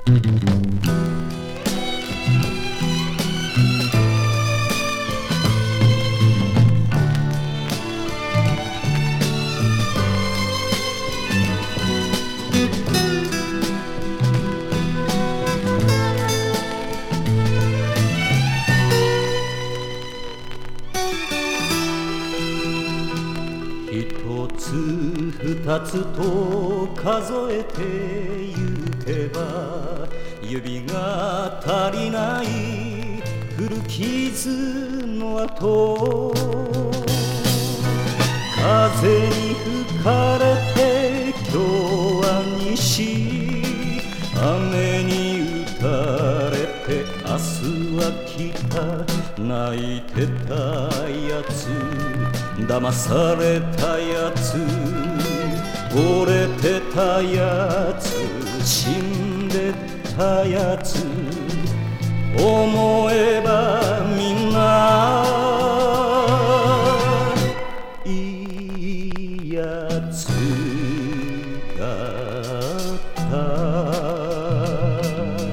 一つ二つと数えてゆけば指が足りない古傷の跡、風に吹かれて今日は西、雨に打たれて明日は北、泣いてたやつ騙されたやつ折れてたやつ死んでたやつ思えばみんないいやつ